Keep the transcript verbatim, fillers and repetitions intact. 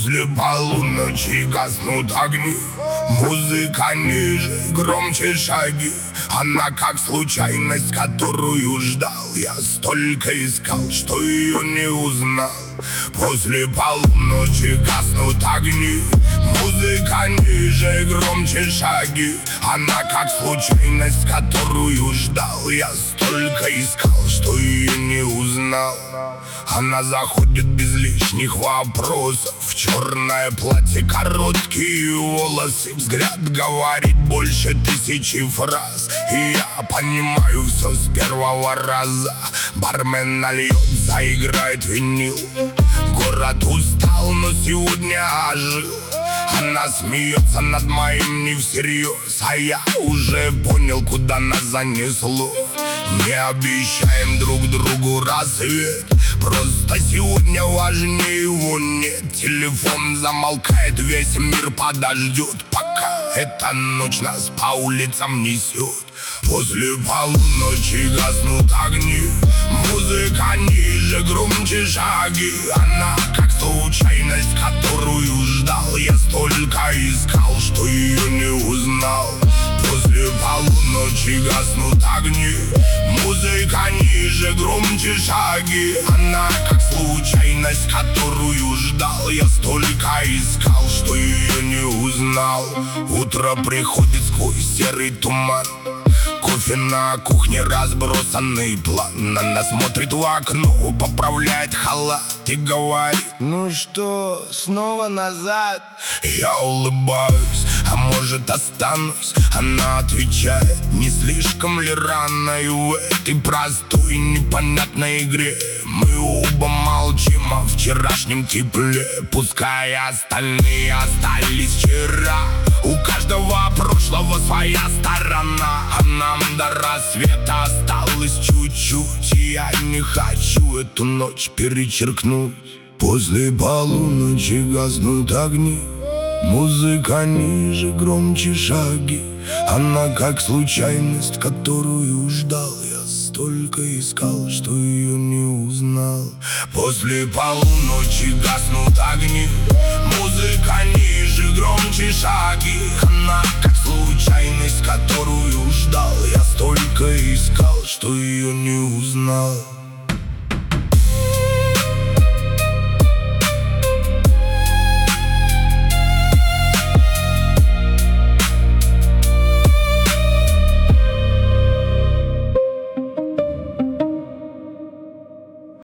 После полуночи гаснут огни, музыка ниже, громче шаги. Она как случайность, которую ждал. Я столько искал, что ее не узнал. После полуночи гаснут огни, музыка ниже, громче шаги. Она как случайность, которую ждал. Я столько искал, что ее не узнал. Она заходит без лишних вопросов, в черное платье, короткие волосы. Взгляд говорит больше тысячи фраз, и я понимаю все с первого раза. Бармен нальет, заиграет винил. Город устал, но сегодня ожил. Она смеется над моим не всерьез, а я уже понял, куда нас занесло. Не обещаем друг другу рассвет, просто сегодня важнее его нет. Телефон замолкает, весь мир подождет, пока эта ночь нас по улицам несет. После полуночи гаснут огни, музыка ниже, громче шаги. Она как случайность, которую ждал. Я столько искал, что ее не узнал. После полуночи гаснут огни, музыка ниже, громче шаги. Она как случайность, которую ждал. Я столько искал, что ее не узнал. Утро приходит сквозь серый туман, кофе на кухне, разбросанный план. Она смотрит в окно, поправляет халат и говорит: ну что, снова назад? Я улыбаюсь, а может останусь? Она отвечает: не слишком ли рано? И в этой простой непонятной игре мы оба молчим о вчерашнем тепле. Пускай остальные остались вчера, у каждого прошлого своя сторона. А нам до рассвета осталось чуть-чуть, и я не хочу эту ночь перечеркнуть. После полуночи гаснут огни, музыка ниже, громче шаги. Она как случайность, которую ждал. Я столько искал, что ее не узнал. После полуночи гаснут огни, музыка ниже, громче шаги. Она как случайность, которую ждал. Я столько искал, что ее не узнал.